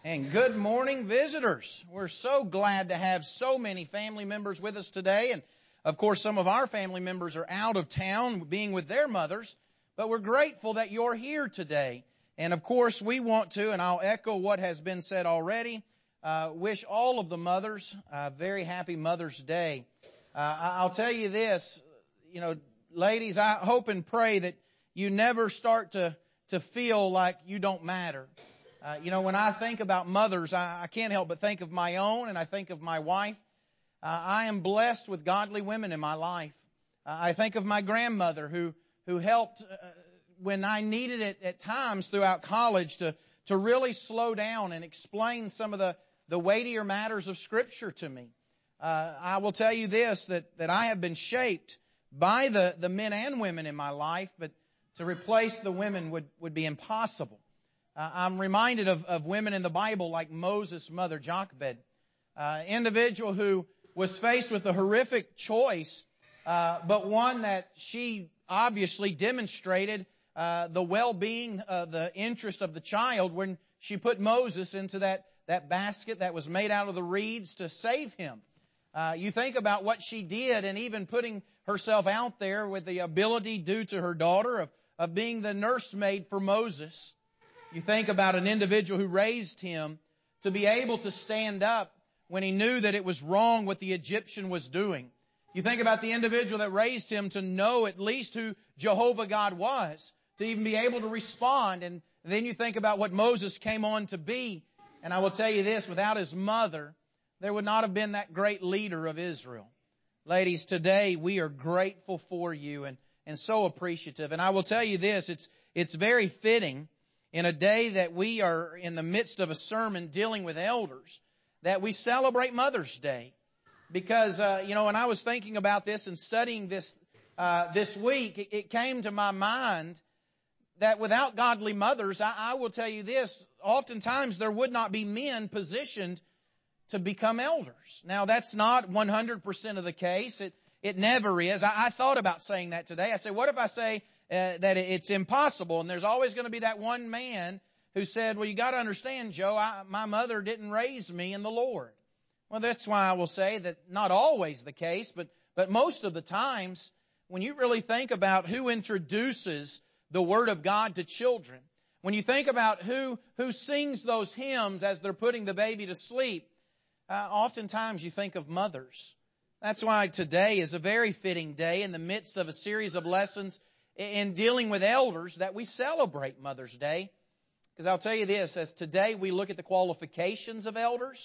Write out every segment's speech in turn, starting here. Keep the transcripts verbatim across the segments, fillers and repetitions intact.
And good morning, visitors. We're so glad to have so many family members with us today. And of course, some of our family members are out of town being with their mothers. But we're grateful that you're here today. And of course, we want to, and I'll echo what has been said already, uh, wish all of the mothers a very happy Mother's Day. Uh, I'll tell you this, you know, ladies, I hope and pray that you never start to, to feel like you don't matter. Uh, you know, when I think about mothers, I, I can't help but think of my own, and I think of my wife. Uh, I am blessed with godly women in my life. Uh, I think of my grandmother who who helped uh, when I needed it at times throughout college to to really slow down and explain some of the, the weightier matters of Scripture to me. Uh, I will tell you this, that, that I have been shaped by the, the men and women in my life, but to replace the women would, would be impossible. Uh, I'm reminded of, of women in the Bible like Moses' mother, Jochebed, uh, individual who was faced with a horrific choice, uh, but one that she obviously demonstrated uh, the well-being, uh, the interest of the child when she put Moses into that, that basket that was made out of the reeds to save him. Uh, you think about what she did, and even putting herself out there with the ability due to her daughter of, of being the nursemaid for Moses. You think about an individual who raised him to be able to stand up when he knew that it was wrong what the Egyptian was doing. You think about the individual that raised him to know at least who Jehovah God was, to even be able to respond. And then you think about what Moses came on to be. And I will tell you this, without his mother, there would not have been that great leader of Israel. Ladies, today we are grateful for you and, and so appreciative. And I will tell you this, it's, it's very fitting in a day that we are in the midst of a sermon dealing with elders, that we celebrate Mother's Day. Because, uh, you know, when I was thinking about this and studying this uh, this week, it, it came to my mind that without godly mothers, I, I will tell you this, oftentimes there would not be men positioned to become elders. Now, that's not one hundred percent of the case. It, it never is. I, I thought about saying that today. I said, what if I say Uh, that it's impossible, and there's always going to be that one man who said, well, you got to understand, Joe, I, my mother didn't raise me in the Lord. Well, that's why I will say that not always the case, but, but most of the times, when you really think about who introduces the Word of God to children, when you think about who, who sings those hymns as they're putting the baby to sleep, uh, oftentimes you think of mothers. That's why today is a very fitting day in the midst of a series of lessons in dealing with elders that we celebrate Mother's Day. Because I'll tell you this, as today we look at the qualifications of elders,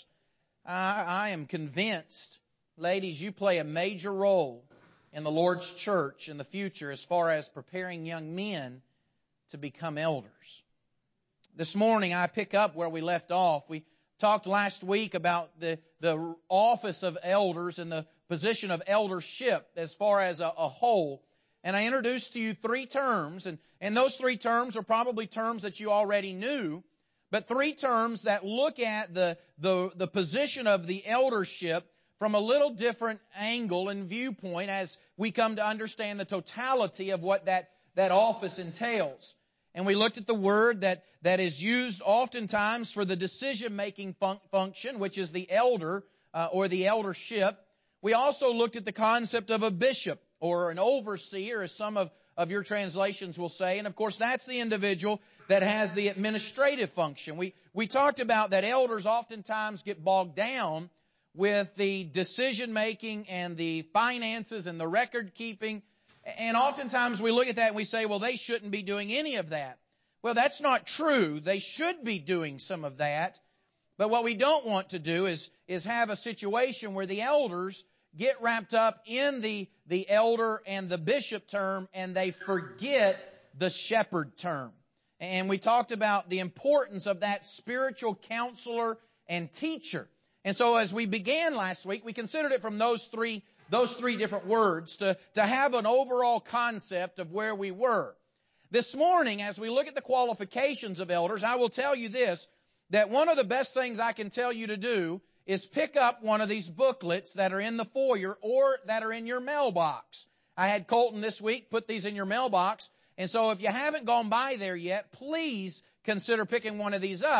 I, I am convinced, ladies, you play a major role in the Lord's church in the future as far as preparing young men to become elders. This morning I pick up where we left off. We talked last week about the, the office of elders and the position of eldership as far as a, a whole. And I introduced to you three terms, and, and those three terms are probably terms that you already knew, but three terms that look at the, the, the position of the eldership from a little different angle and viewpoint as we come to understand the totality of what that, that office entails. And we looked at the word that, that is used oftentimes for the decision-making fun- function, which is the elder uh, or the eldership. We also looked at the concept of a bishop, or an overseer, as some of, of your translations will say. And of course, that's the individual that has the administrative function. We, we talked about that elders oftentimes get bogged down with the decision-making and the finances and the record-keeping. And oftentimes we look at that and we say, well, they shouldn't be doing any of that. Well, that's not true. They should be doing some of that. But what we don't want to do is, is have a situation where the elders get wrapped up in the, the elder and the bishop term, and they forget the shepherd term. And we talked about the importance of that spiritual counselor and teacher. And so as we began last week, we considered it from those three, those three different words to, to have an overall concept of where we were. This morning, as we look at the qualifications of elders, I will tell you this, that one of the best things I can tell you to do is pick up one of these booklets that are in the foyer or that are in your mailbox. I had Colton this week put these in your mailbox. And so if you haven't gone by there yet, please consider picking one of these up.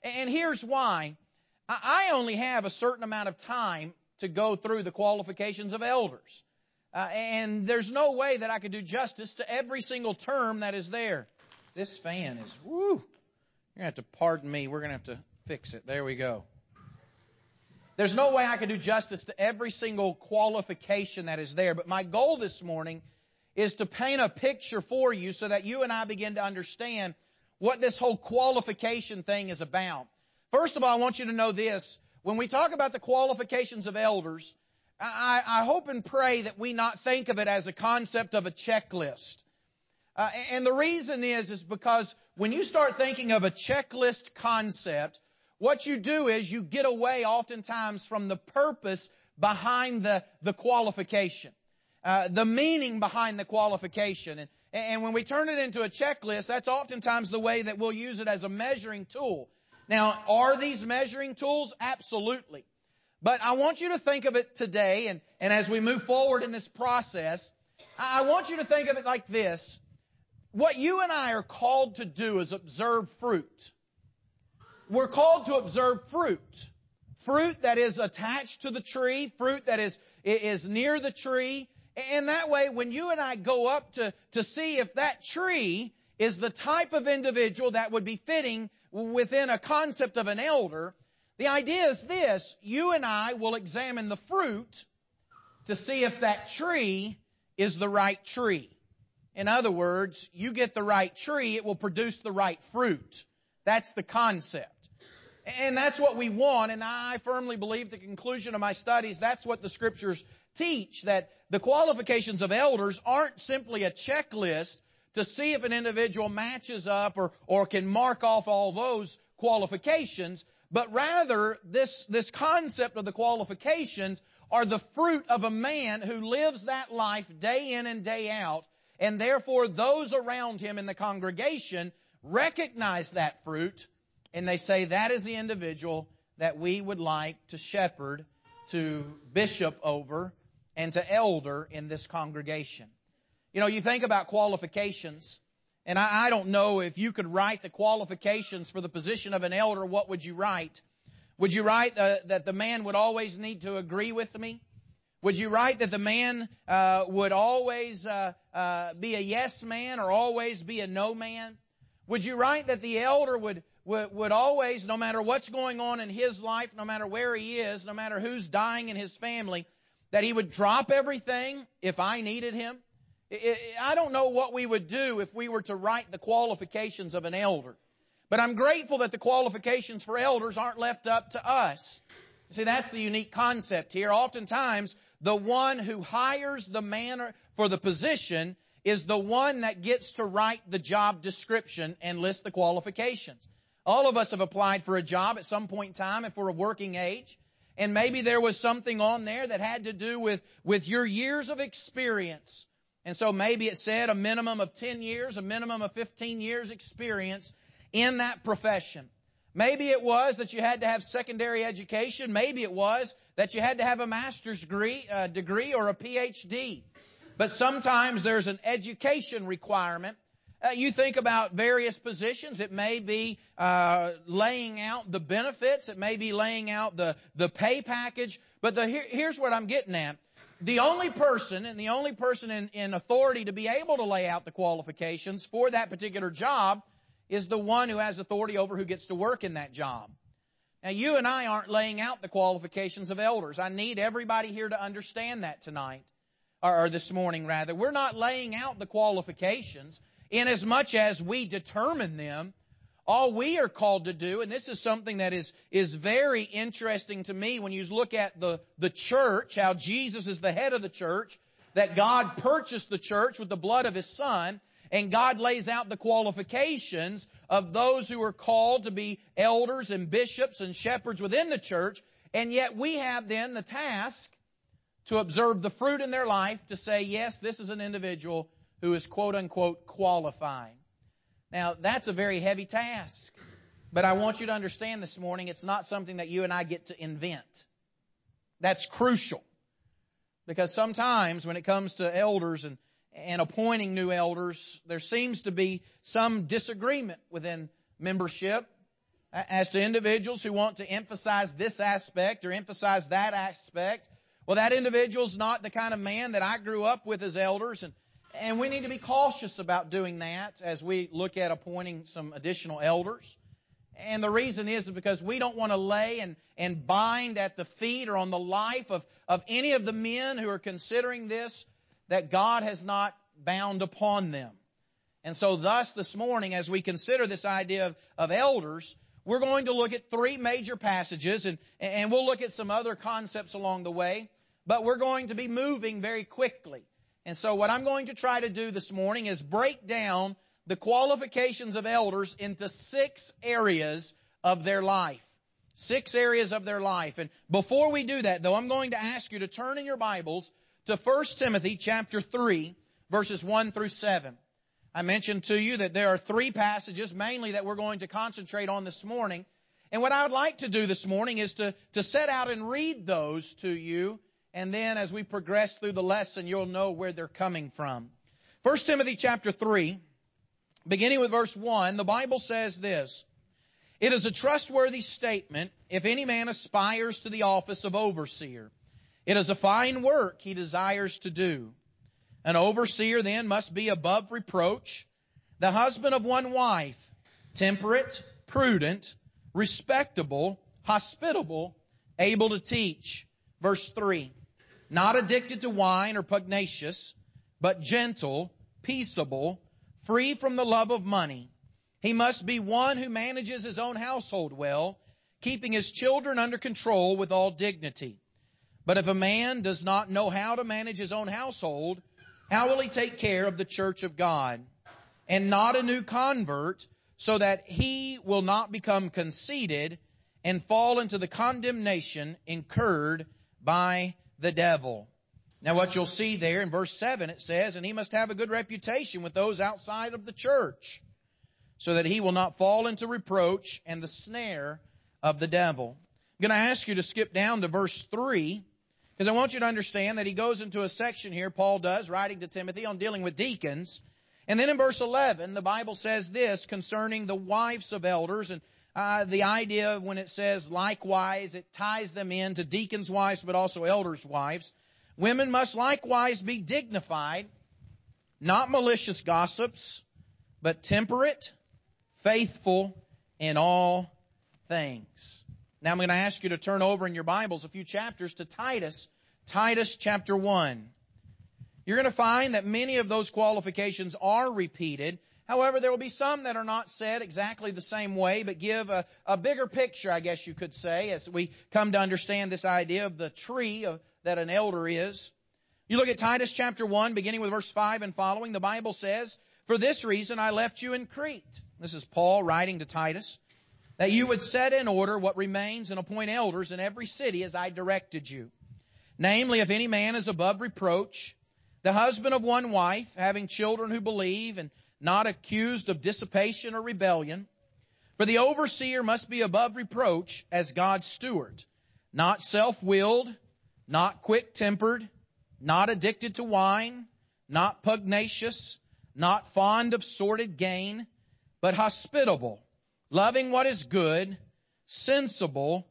And here's why. I only have a certain amount of time to go through the qualifications of elders. Uh, and there's no way that I could do justice to every single term that is there. This fan is, whoo, you're going to have to pardon me. We're going to have to fix it. There we go. There's no way I could do justice to every single qualification that is there. But my goal this morning is to paint a picture for you so that you and I begin to understand what this whole qualification thing is about. First of all, I want you to know this. When we talk about the qualifications of elders, I, I hope and pray that we not think of it as a concept of a checklist. Uh, and the reason is, is because when you start thinking of a checklist concept, what you do is you get away oftentimes from the purpose behind the, the qualification, uh, the meaning behind the qualification. And, and when we turn it into a checklist, that's oftentimes the way that we'll use it as a measuring tool. Now, are these measuring tools? Absolutely. But I want you to think of it today, and, and as we move forward in this process, I want you to think of it like this. What you and I are called to do is observe fruit. We're called to observe fruit. Fruit that is attached to the tree, fruit that is, is near the tree. And that way, when you and I go up to, to see if that tree is the type of individual that would be fitting within a concept of an elder, the idea is this: you and I will examine the fruit to see if that tree is the right tree. In other words, you get the right tree, it will produce the right fruit. That's the concept. And that's what we want, and I firmly believe, at the conclusion of my studies, that's what the Scriptures teach, that the qualifications of elders aren't simply a checklist to see if an individual matches up or, or can mark off all those qualifications, but rather this, this concept of the qualifications are the fruit of a man who lives that life day in and day out, and therefore those around him in the congregation recognize that fruit, and they say that is the individual that we would like to shepherd, to bishop over, and to elder in this congregation. You know, you think about qualifications, and I, I don't know if you could write the qualifications for the position of an elder, what would you write? Would you write uh, that the man would always need to agree with me? Would you write that the man uh, would always uh, uh, be a yes man or always be a no man? Would you write that the elder would, would, would always, no matter what's going on in his life, no matter where he is, no matter who's dying in his family, that he would drop everything if I needed him? I don't know what we would do if we were to write the qualifications of an elder. But I'm grateful that the qualifications for elders aren't left up to us. See, that's the unique concept here. Oftentimes, the one who hires the man for the position is the one that gets to write the job description and list the qualifications. All of us have applied for a job at some point in time if we're of working age. And maybe there was something on there that had to do with, with your years of experience. And so maybe it said a minimum of ten years, a minimum of fifteen years experience in that profession. Maybe it was that you had to have secondary education. Maybe it was that you had to have a master's degree, uh, degree or a P H D. But sometimes there's an education requirement. Uh, you think about various positions. It may be uh, laying out the benefits. It may be laying out the, the pay package. But the, here, here's what I'm getting at. The only person, and the only person in, in authority to be able to lay out the qualifications for that particular job is the one who has authority over who gets to work in that job. Now, you and I aren't laying out the qualifications of elders. I need everybody here to understand that tonight, or, or this morning rather. We're not laying out the qualifications in as much as we determine them. All we are called to do, and this is something that is, is very interesting to me when you look at the, the church, how Jesus is the head of the church, that God purchased the church with the blood of His Son, and God lays out the qualifications of those who are called to be elders and bishops and shepherds within the church, and yet we have then the task to observe the fruit in their life to say, yes, this is an individual who is quote-unquote qualified. Now, that's a very heavy task. But I want you to understand this morning, it's not something that you and I get to invent. That's crucial. Because sometimes when it comes to elders and, and appointing new elders, there seems to be some disagreement within membership. As to individuals who want to emphasize this aspect or emphasize that aspect, well, that individual's not the kind of man that I grew up with as elders, and, and we need to be cautious about doing that as we look at appointing some additional elders. And the reason is because we don't want to lay and, and bind at the feet or on the life of, of any of the men who are considering this that God has not bound upon them. And so thus this morning, as we consider this idea of, of elders, we're going to look at three major passages, and, and we'll look at some other concepts along the way, but we're going to be moving very quickly. And so what I'm going to try to do this morning is break down the qualifications of elders into six areas of their life. Six areas of their life. And before we do that, though, I'm going to ask you to turn in your Bibles to First Timothy chapter three, verses one through seven. I mentioned to you that there are three passages mainly that we're going to concentrate on this morning. And what I would like to do this morning is to, to set out and read those to you. And then as we progress through the lesson, you'll know where they're coming from. First Timothy chapter three, beginning with verse one, the Bible says this: "It is a trustworthy statement if any man aspires to the office of overseer. It is a fine work he desires to do. An overseer then must be above reproach, the husband of one wife, temperate, prudent, respectable, hospitable, able to teach." Verse three, "Not addicted to wine or pugnacious, but gentle, peaceable, free from the love of money. He must be one who manages his own household well, keeping his children under control with all dignity. But if a man does not know how to manage his own household, how will he take care of the church of God? And not a new convert, so that he will not become conceited and fall into the condemnation incurred by the devil." Now what you'll see there in verse seven, it says, "And he must have a good reputation with those outside of the church, so that he will not fall into reproach and the snare of the devil." I'm going to ask you to skip down to verse three, because I want you to understand that he goes into a section here, Paul does, writing to Timothy, on dealing with deacons. And then in verse eleven, the Bible says this concerning the wives of elders, and uh, the idea when it says likewise, it ties them in to deacons' wives, but also elders' wives. "Women must likewise be dignified, not malicious gossips, but temperate, faithful in all things." Now I'm going to ask you to turn over in your Bibles a few chapters to Titus, Titus chapter one. You're going to find that many of those qualifications are repeated. However, there will be some that are not said exactly the same way, but give a, a bigger picture, I guess you could say, as we come to understand this idea of the tree of, that an elder is. You look at Titus chapter one, beginning with verse five and following, the Bible says, "For this reason I left you in Crete." This is Paul writing to Titus. "That you would set in order what remains and appoint elders in every city as I directed you. Namely, if any man is above reproach, the husband of one wife, having children who believe, and not accused of dissipation or rebellion. For the overseer must be above reproach as God's steward, not self-willed, not quick-tempered, not addicted to wine, not pugnacious, not fond of sordid gain, but hospitable, loving what is good, sensible,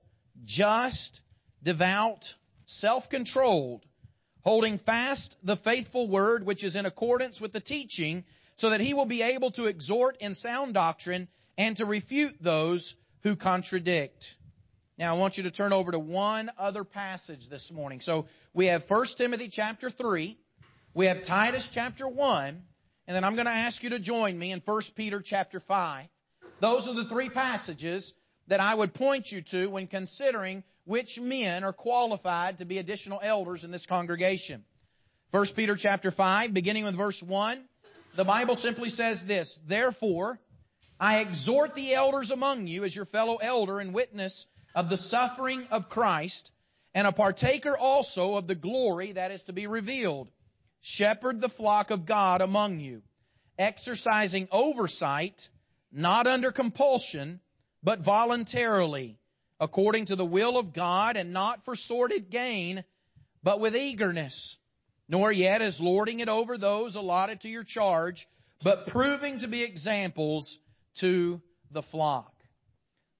just, devout, self-controlled, holding fast the faithful word which is in accordance with the teaching, so that he will be able to exhort in sound doctrine and to refute those who contradict." Now I want you to turn over to one other passage this morning. So we have First Timothy chapter three, we have Titus chapter one, and then I'm going to ask you to join me in First Peter chapter five. Those are the three passages that I would point you to when considering which men are qualified to be additional elders in this congregation. First Peter chapter five, beginning with verse one, the Bible simply says this: "Therefore, I exhort the elders among you as your fellow elder and witness of the suffering of Christ, and a partaker also of the glory that is to be revealed. Shepherd the flock of God among you, exercising oversight, not under compulsion, but voluntarily, according to the will of God, and not for sordid gain, but with eagerness, nor yet as lording it over those allotted to your charge, but proving to be examples to the flock."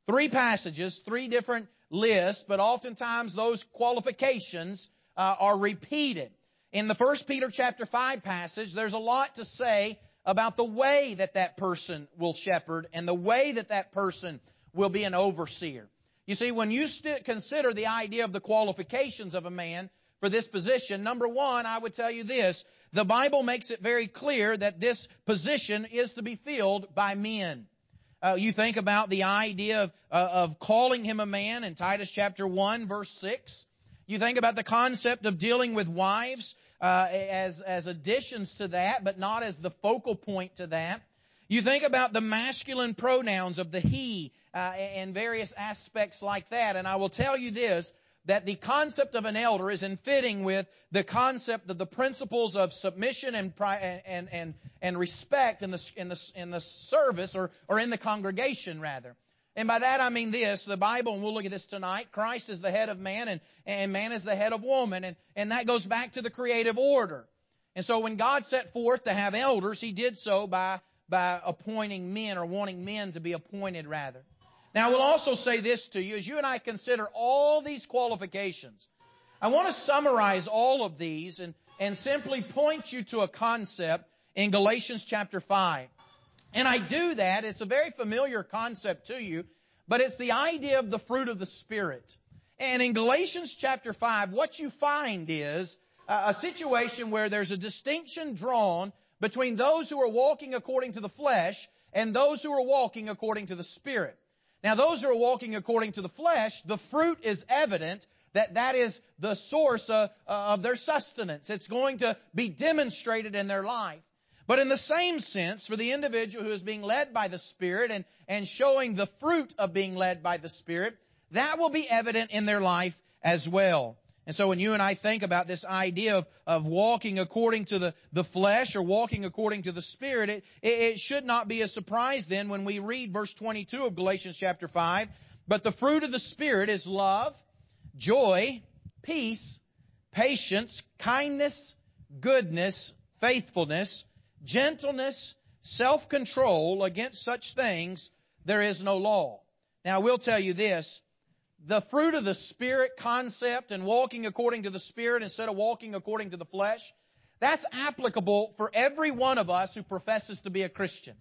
Three passages, three different lists, but oftentimes those qualifications uh, are repeated. In the First Peter chapter five passage, there's a lot to say about the way that that person will shepherd and the way that that person will be an overseer. You see, when you st- consider the idea of the qualifications of a man for this position, number one, I would tell you this, the Bible makes it very clear that this position is to be filled by men. Uh, you think about the idea of, uh, of calling him a man in Titus chapter one, verse six. You think about the concept of dealing with wives uh, as, as additions to that, but not as the focal point to that. You think about the masculine pronouns of the he uh, and various aspects like that. And I will tell you this, that the concept of an elder is in fitting with the concept of the principles of submission and and and and respect in the in the in the service or or in the congregation rather. And by that I mean this, the Bible, and we'll look at this tonight, Christ is the head of man and, and man is the head of woman. And, and that goes back to the creative order. And so when God set forth to have elders, He did so by, by appointing men or wanting men to be appointed rather. Now I will also say this to you, as you and I consider all these qualifications, I want to summarize all of these and, and simply point you to a concept in Galatians chapter five. And I do that, it's a very familiar concept to you, but it's the idea of the fruit of the Spirit. And in Galatians chapter five, what you find is a situation where there's a distinction drawn between those who are walking according to the flesh and those who are walking according to the Spirit. Now those who are walking according to the flesh, the fruit is evident that that is the source of, of their sustenance. It's going to be demonstrated in their life. But in the same sense, for the individual who is being led by the Spirit and, and showing the fruit of being led by the Spirit, that will be evident in their life as well. And so when you and I think about this idea of, of walking according to the, the flesh or walking according to the Spirit, it, it should not be a surprise then when we read verse twenty-two of Galatians chapter five. But the fruit of the Spirit is love, joy, peace, patience, kindness, goodness, faithfulness, gentleness, self-control. Against such things there is no law. Now, I will tell you this. The fruit of the Spirit concept and walking according to the Spirit instead of walking according to the flesh, that's applicable for every one of us who professes to be a Christian.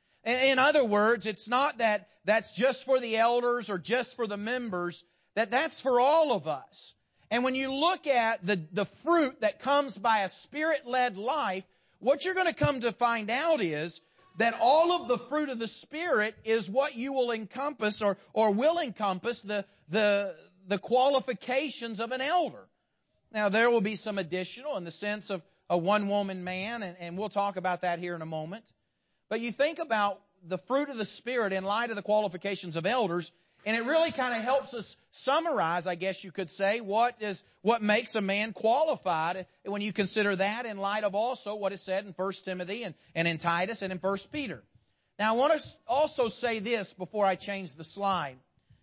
In other words, it's not that that's just for the elders or just for the members, that that's for all of us. And when you look at the, the fruit that comes by a Spirit-led life, what you're going to come to find out is that all of the fruit of the Spirit is what you will encompass or, or will encompass the, the, the qualifications of an elder. Now, there will be some additional in the sense of a one-woman man, and, and we'll talk about that here in a moment. But you think about the fruit of the Spirit in light of the qualifications of elders, and it really kind of helps us summarize, I guess you could say, what is what makes a man qualified when you consider that in light of also what is said in First Timothy and, and in Titus and in First Peter. Now, I want to also say this before I change the slide.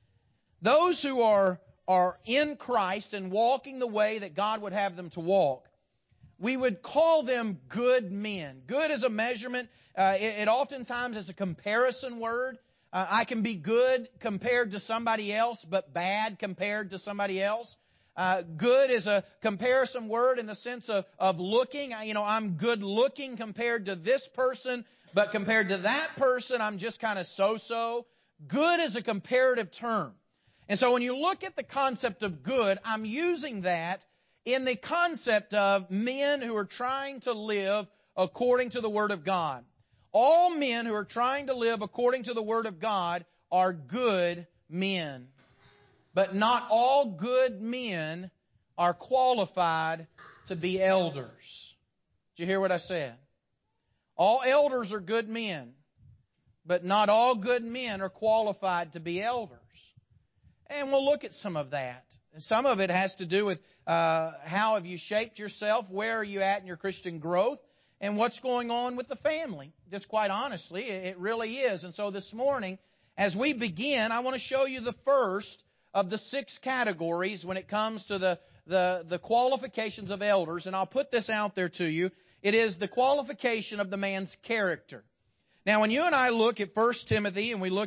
Those who are, are in Christ and walking the way that God would have them to walk, we would call them good men. Good is a measurement. Uh, it, it oftentimes is a comparison word. Uh, I can be good compared to somebody else, but bad compared to somebody else. Uh, good is a comparison word in the sense of, of looking. I, you know, I'm good looking compared to this person, but compared to that person, I'm just kind of so-so. Good is a comparative term. And so when you look at the concept of good, I'm using that in the concept of men who are trying to live according to the Word of God. All men who are trying to live according to the Word of God are good men. But not all good men are qualified to be elders. Did you hear what I said? All elders are good men, but not all good men are qualified to be elders. And we'll look at some of that. Some of it has to do with uh, how have you shaped yourself, where are you at in your Christian growth, and what's going on with the family. Just quite honestly, it really is. And so this morning, as we begin, I want to show you the first of the six categories when it comes to the, the, the qualifications of elders. And I'll put this out there to you. It is the qualification of the man's character. Now, when you and I look at First Timothy and we look at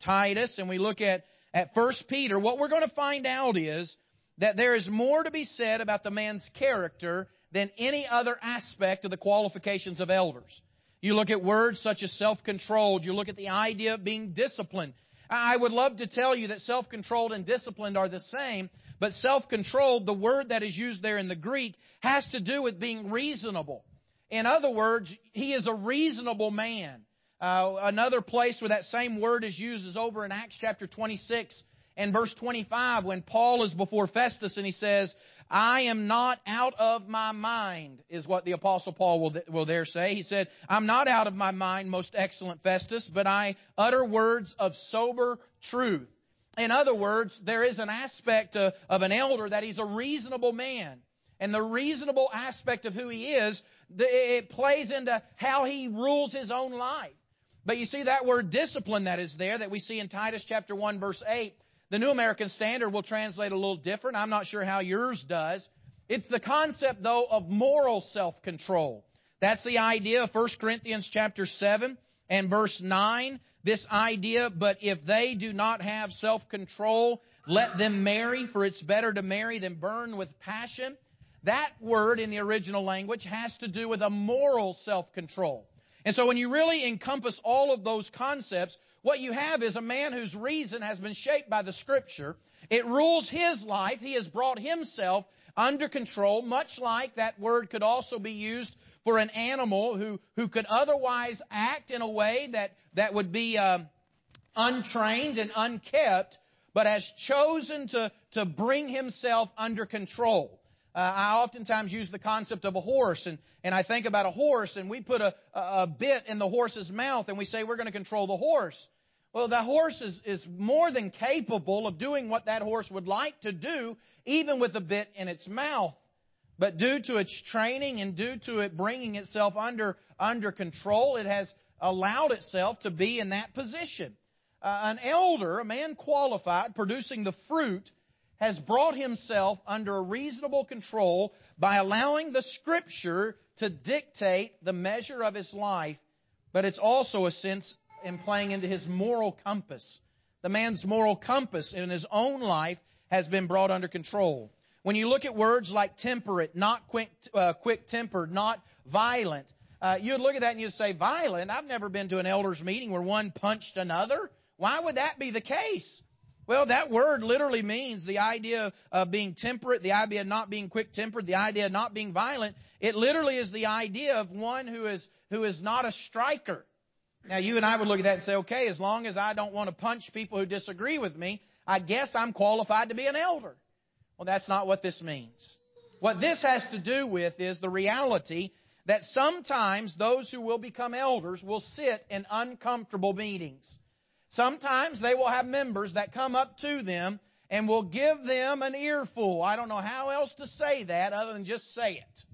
Titus and we look at, at First Peter, what we're going to find out is that there is more to be said about the man's character than any other aspect of the qualifications of elders. You look at words such as self-controlled. You look at the idea of being disciplined. I would love to tell you that self-controlled and disciplined are the same, but self-controlled, the word that is used there in the Greek, has to do with being reasonable. In other words, he is a reasonable man. Uh, another place where that same word is used is over in Acts chapter twenty-six and verse twenty-five, when Paul is before Festus and he says, I am not out of my mind, is what the Apostle Paul will, will there say. He said, I'm not out of my mind, most excellent Festus, but I utter words of sober truth. In other words, there is an aspect of, of an elder that he's a reasonable man. And the reasonable aspect of who he is, it plays into how he rules his own life. But you see that word discipline that is there that we see in Titus chapter one verse eight. The New American Standard will translate a little different. I'm not sure how yours does. It's the concept, though, of moral self-control. That's the idea of First Corinthians chapter seven and verse nine. This idea, but if they do not have self-control, let them marry, for it's better to marry than burn with passion. That word in the original language has to do with a moral self-control. And so when you really encompass all of those concepts, what you have is a man whose reason has been shaped by the Scripture. It rules his life. He has brought himself under control, much like that word could also be used for an animal who, who could otherwise act in a way that, that would be um, untrained and unkept, but has chosen to, to bring himself under control. Uh, I oftentimes use the concept of a horse, and, and I think about a horse, and we put a, a, a bit in the horse's mouth, and we say we're going to control the horse. Well, the horse is, is more than capable of doing what that horse would like to do, even with a bit in its mouth. But due to its training and due to it bringing itself under, under control, it has allowed itself to be in that position. Uh, an elder, a man qualified, producing the fruit, has brought himself under a reasonable control by allowing the Scripture to dictate the measure of his life, but it's also a sense in playing into his moral compass. The man's moral compass in his own life has been brought under control. When you look at words like temperate, not quick, uh, quick-tempered, not violent, uh, you'd look at that and you'd say, violent? I've never been to an elders meeting where one punched another. Why would that be the case? Well, that word literally means the idea of being temperate, the idea of not being quick-tempered, the idea of not being violent. It literally is the idea of one who is who is not a striker. Now, you and I would look at that and say, okay, as long as I don't want to punch people who disagree with me, I guess I'm qualified to be an elder. Well, that's not what this means. What this has to do with is the reality that sometimes those who will become elders will sit in uncomfortable meetings. Sometimes they will have members that come up to them and will give them an earful. I don't know how else to say that other than just say it.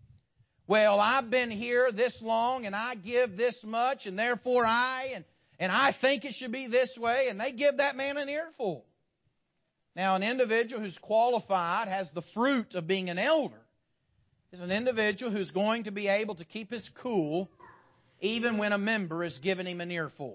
Well, I've been here this long and I give this much and therefore I, and, and I think it should be this way, and they give that man an earful. Now, an individual who's qualified, has the fruit of being an elder, is an individual who's going to be able to keep his cool even when a member is giving him an earful.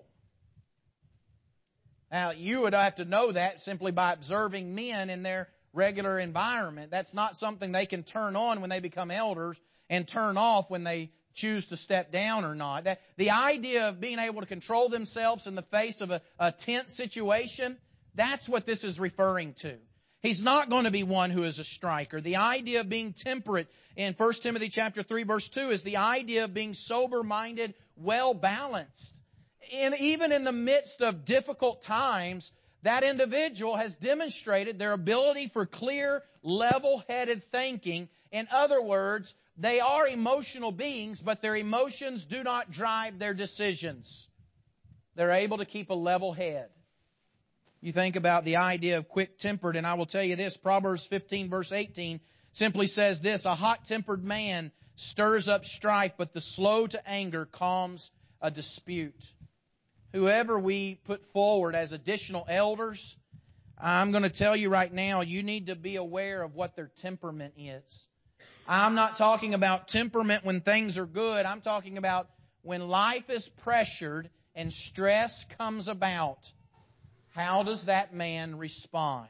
Now, you would have to know that simply by observing men in their regular environment. That's not something they can turn on when they become elders and turn off when they choose to step down or not. That, the idea of being able to control themselves in the face of a, a tense situation, that's what this is referring to. He's not going to be one who is a striker. The idea of being temperate in First Timothy chapter three verse two is the idea of being sober-minded, well-balanced. And even in the midst of difficult times, that individual has demonstrated their ability for clear, level-headed thinking. In other words, they are emotional beings, but their emotions do not drive their decisions. They're able to keep a level head. You think about the idea of quick-tempered, and I will tell you this, Proverbs fifteen verse eighteen simply says this, a hot-tempered man stirs up strife, but the slow to anger calms a dispute. Whoever we put forward as additional elders, I'm going to tell you right now, you need to be aware of what their temperament is. I'm not talking about temperament when things are good. I'm talking about when life is pressured and stress comes about. how does that man respond?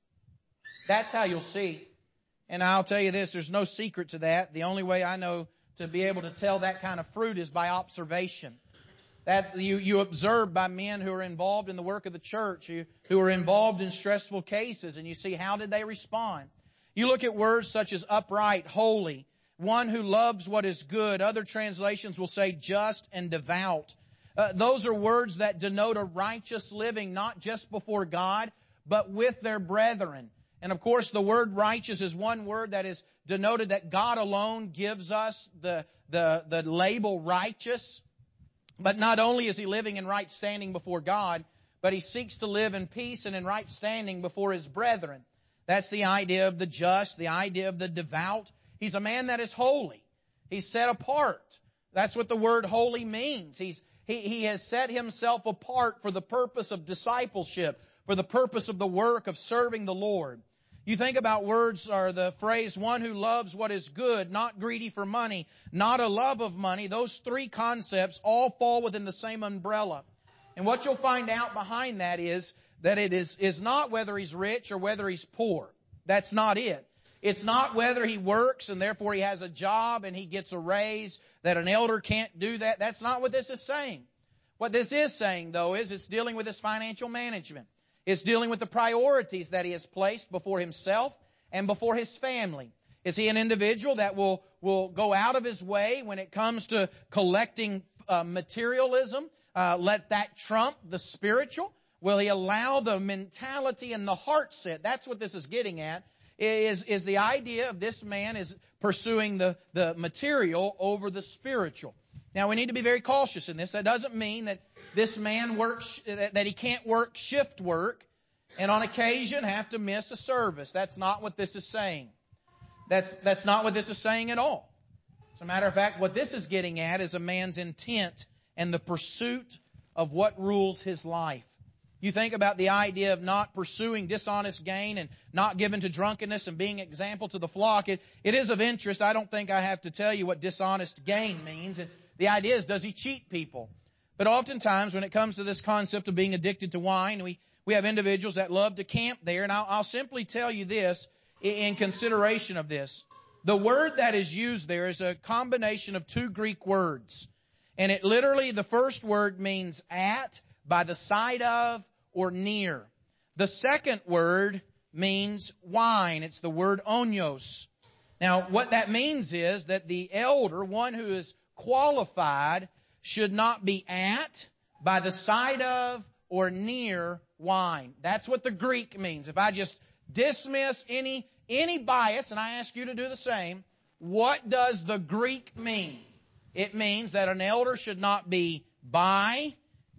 That's how you'll see. And I'll tell you this, there's no secret to that. The only way I know to be able to tell that kind of fruit is by observation. That's, you, you observe by men who are involved in the work of the church, who, who are involved in stressful cases, and you see how did they respond. You look at words such as upright, holy, one who loves what is good. Other translations will say just and devout. Uh, those are words that denote a righteous living, not just before God, but with their brethren. And of course, the word righteous is one word that is denoted that God alone gives us the, the, the label righteous. But not only is he living in right standing before God, but he seeks to live in peace and in right standing before his brethren. That's the idea of the just, the idea of the devout. He's a man that is holy. He's set apart. That's what the word holy means. He's, he, he has set himself apart for the purpose of discipleship, for the purpose of the work of serving the Lord. You think about words or the phrase, one who loves what is good, not greedy for money, not a love of money. Those three concepts all fall within the same umbrella. And what you'll find out behind that is that it is, is not whether he's rich or whether he's poor. That's not it. It's not whether he works and therefore he has a job and he gets a raise, that an elder can't do that. That's not what this is saying. What this is saying, though, is it's dealing with his financial management. It's dealing with the priorities that he has placed before himself and before his family. Is he an individual that will, will go out of his way when it comes to collecting uh, materialism? Uh, let that trump the spiritual? Will he allow the mentality and the heart set? That's what this is getting at. Is, is the idea of this man is pursuing the, the material over the spiritual. Now, we need to be very cautious in this. That doesn't mean that this man works, that he can't work shift work and on occasion have to miss a service. That's not what this is saying. That's, that's not what this is saying at all. As a matter of fact, what this is getting at is a man's intent and the pursuit of what rules his life. You think about the idea of not pursuing dishonest gain and not given to drunkenness and being example to the flock. It, it is of interest. I don't think I have to tell you what dishonest gain means. It, the idea is, does he cheat people? But oftentimes when it comes to this concept of being addicted to wine, we, we have individuals that love to camp there. And I'll, I'll simply tell you this in, in consideration of this. The word that is used there is a combination of two Greek words. And it literally, the first word means at, by the side of, or near. The second word means wine. It's the word onios. Now, what that means is that the elder, one who is qualified, should not be at, by the side of, or near wine. That's what the Greek means. If I just dismiss any, any bias, and I ask you to do the same, what does the Greek mean? It means that an elder should not be by,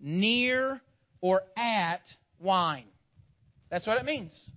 near, or at wine. That's what it means.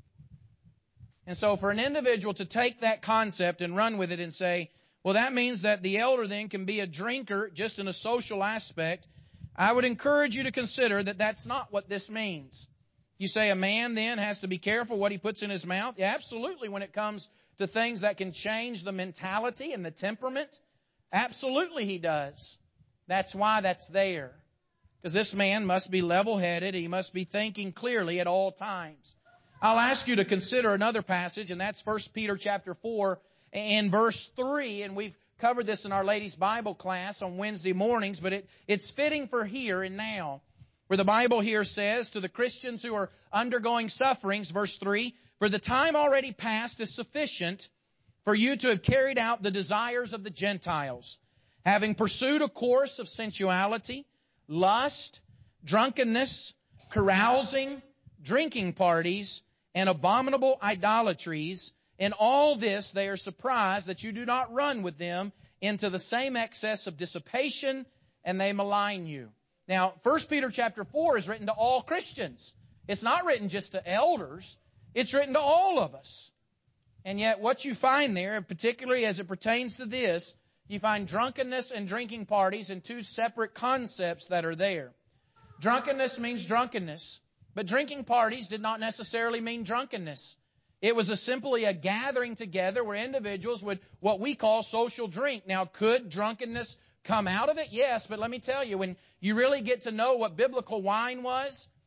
And so for an individual to take that concept and run with it and say, well, that means that the elder then can be a drinker just in a social aspect, I would encourage you to consider that that's not what this means. You say a man then has to be careful what he puts in his mouth? Yeah, absolutely, when it comes to things that can change the mentality and the temperament. Absolutely he does. That's why that's there. Because this man must be level-headed. He must be thinking clearly at all times. I'll ask you to consider another passage, and that's First Peter chapter four and verse three. And we've covered this in our ladies' Bible class on Wednesday mornings, but it, it's fitting for here and now. Where the Bible here says to the Christians who are undergoing sufferings, verse three, for the time already past is sufficient for you to have carried out the desires of the Gentiles, having pursued a course of sensuality, lust, drunkenness, carousing, drinking parties, and abominable idolatries. In all this they are surprised that you do not run with them into the same excess of dissipation, and they malign you. Now, First Peter chapter four is written to all Christians. It's not written just to elders. It's written to all of us. And yet what you find there, particularly as it pertains to this, you find drunkenness and drinking parties in two separate concepts that are there. Drunkenness means drunkenness, but drinking parties did not necessarily mean drunkenness. It was a simply a gathering together where individuals would what we call social drink. Now, could drunkenness come out of it? Yes, but let me tell you, when you really get to know what biblical wine was,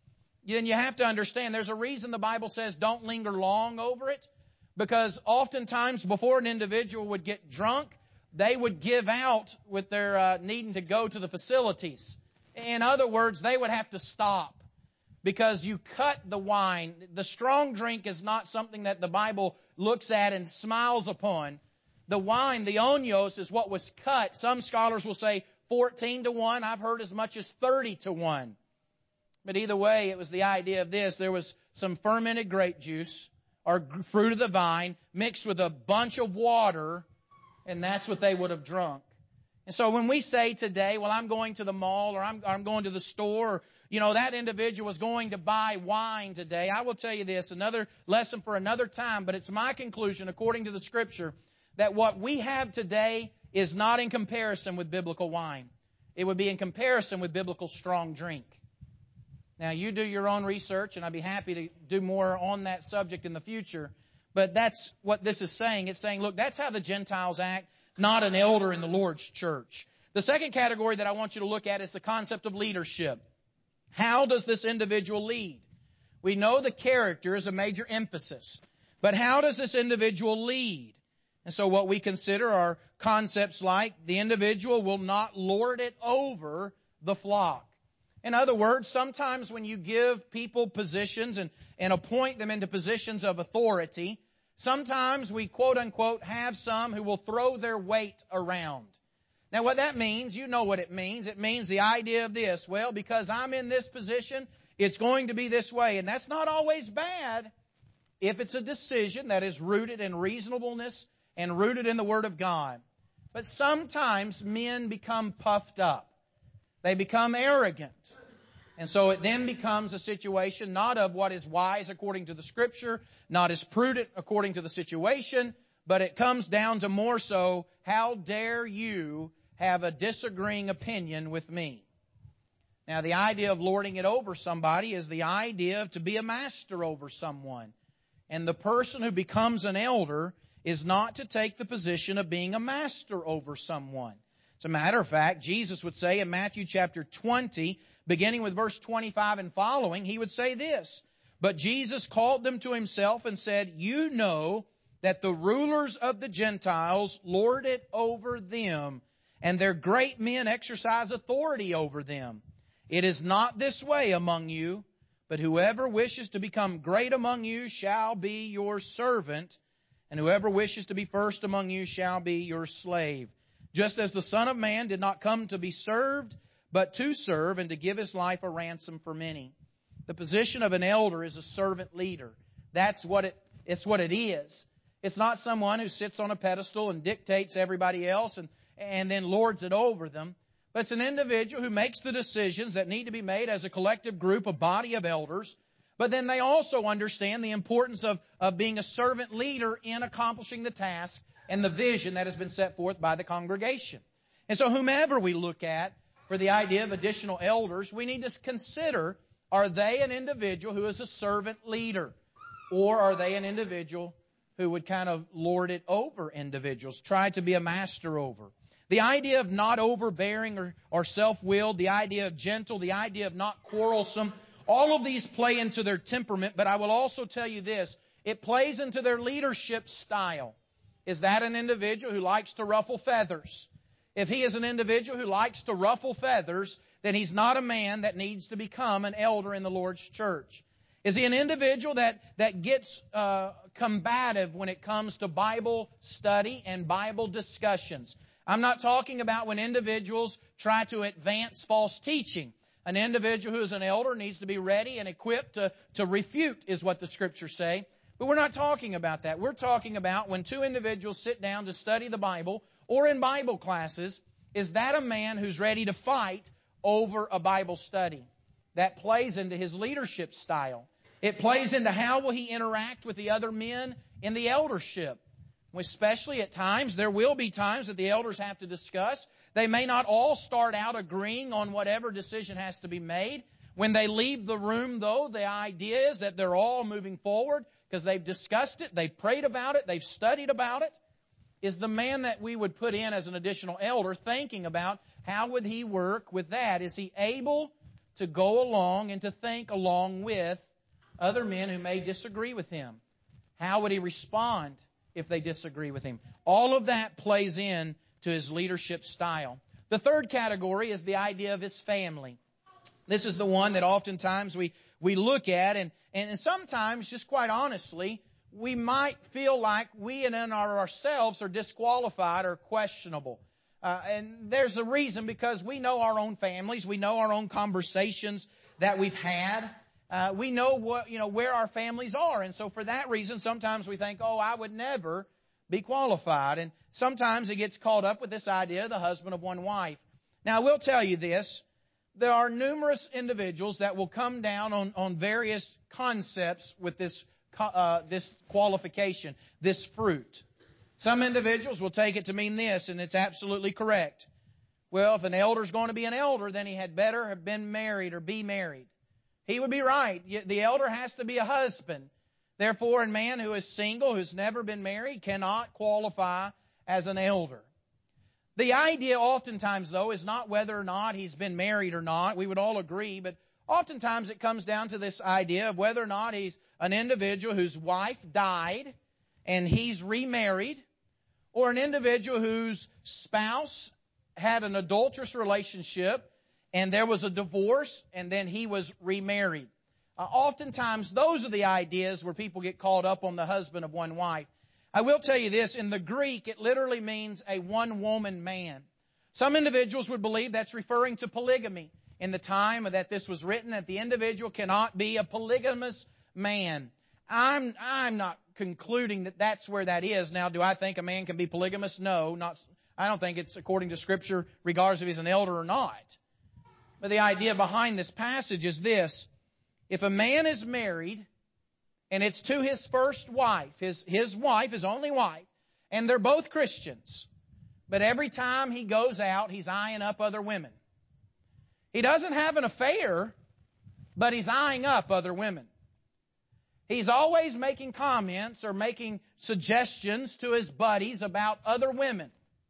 then you have to understand there's a reason the Bible says don't linger long over it. Because oftentimes before an individual would get drunk, they would give out with their uh, needing to go to the facilities. In other words, they would have to stop. Because you cut the wine. The strong drink is not something that the Bible looks at and smiles upon. The wine, the onyos, is what was cut. Some scholars will say fourteen to one. I've heard as much as thirty to one. But either way, it was the idea of this. There was some fermented grape juice or fruit of the vine mixed with a bunch of water, and that's what they would have drunk. And so when we say today, well, I'm going to the mall or I'm, I'm going to the store, or, you know, that individual was going to buy wine today, I will tell you this, another lesson for another time, but it's my conclusion, according to the Scripture, that what we have today is not in comparison with biblical wine. It would be in comparison with biblical strong drink. Now, you do your own research, and I'd be happy to do more on that subject in the future. But that's what this is saying. It's saying, look, that's how the Gentiles act, not an elder in the Lord's church. The second category that I want you to look at is the concept of leadership. How does this individual lead? We know the character is a major emphasis. But how does this individual lead? And so what we consider are concepts like the individual will not lord it over the flock. In other words, sometimes when you give people positions and, and appoint them into positions of authority, sometimes we quote unquote have some who will throw their weight around. Now what that means, you know what it means. It means the idea of this, well, because I'm in this position, it's going to be this way. And that's not always bad if it's a decision that is rooted in reasonableness and rooted in the Word of God. But sometimes men become puffed up. They become arrogant. And so it then becomes a situation not of what is wise according to the Scripture, not as prudent according to the situation, but it comes down to more so, how dare you have a disagreeing opinion with me? Now the idea of lording it over somebody is the idea of to be a master over someone. And the person who becomes an elder is not to take the position of being a master over someone. As a matter of fact, Jesus would say in Matthew chapter twenty, beginning with verse twenty-five and following, He would say this, "But Jesus called them to Himself and said, you know that the rulers of the Gentiles lord it over them, and their great men exercise authority over them. It is not this way among you, but whoever wishes to become great among you shall be your servant, and whoever wishes to be first among you shall be your slave. Just as the Son of Man did not come to be served, but to serve and to give His life a ransom for many." The position of an elder is a servant leader. That's what it, it's what it is. It's not someone who sits on a pedestal and dictates everybody else and, and then lords it over them. But it's an individual who makes the decisions that need to be made as a collective group, a body of elders. But then they also understand the importance of, of being a servant leader in accomplishing the task and the vision that has been set forth by the congregation. And so whomever we look at for the idea of additional elders, we need to consider, are they an individual who is a servant leader? Or are they an individual who would kind of lord it over individuals, try to be a master over? The idea of not overbearing or, or self-willed, the idea of gentle, the idea of not quarrelsome, all of these play into their temperament, but I will also tell you this, it plays into their leadership style. Is that an individual who likes to ruffle feathers? If he is an individual who likes to ruffle feathers, then he's not a man that needs to become an elder in the Lord's church. Is he an individual that, that gets uh, combative when it comes to Bible study and Bible discussions? I'm not talking about when individuals try to advance false teaching. An individual who is an elder needs to be ready and equipped to, to refute, is what the Scriptures say. But we're not talking about that. We're talking about when two individuals sit down to study the Bible or in Bible classes, is that a man who's ready to fight over a Bible study? That plays into his leadership style. It plays into how will he interact with the other men in the eldership. Especially at times, there will be times that the elders have to discuss. They may not all start out agreeing on whatever decision has to be made. When they leave the room, though, the idea is that they're all moving forward because they've discussed it, they've prayed about it, they've studied about it. Is the man that we would put in as an additional elder thinking about how would he work with that? Is he able to go along and to think along with other men who may disagree with him? How would he respond if they disagree with him? All of that plays in to his leadership style. The third category is the idea of his family. This is the one that oftentimes we, we look at, and, and sometimes, just quite honestly, we might feel like we in and of ourselves are disqualified or questionable. Uh, and there's a reason, because we know our own families, we know our own conversations that we've had. Uh, we know what, you know, where our families are. And so for that reason, sometimes we think, oh, I would never be qualified. And sometimes it gets caught up with this idea of the husband of one wife. Now, I will tell you this. There are numerous individuals that will come down on, on various concepts with this, uh, this qualification, this fruit. Some individuals will take it to mean this, and it's absolutely correct. Well, if an elder's going to be an elder, then he had better have been married or be married. He would be right. The elder has to be a husband. Therefore, a man who is single, who's never been married, cannot qualify as an elder. The idea oftentimes, though, is not whether or not he's been married or not. We would all agree, but oftentimes it comes down to this idea of whether or not he's an individual whose wife died and he's remarried, or an individual whose spouse had an adulterous relationship and there was a divorce and then he was remarried. Uh, oftentimes those are the ideas where people get caught up on the husband of one wife. I will tell you this, in the Greek it literally means a one-woman man. Some individuals would believe that's referring to polygamy. In the time that this was written, that the individual cannot be a polygamous man. I'm, I'm not concluding that that's where that is. Now, do I think a man can be polygamous? No, not, I don't think it's according to Scripture, regardless if he's an elder or not. But the idea behind this passage is this. If a man is married, and it's to his first wife, his, his wife, his only wife, and they're both Christians, but every time he goes out, he's eyeing up other women. He doesn't have an affair, but he's eyeing up other women. He's always making comments or making suggestions to his buddies about other women.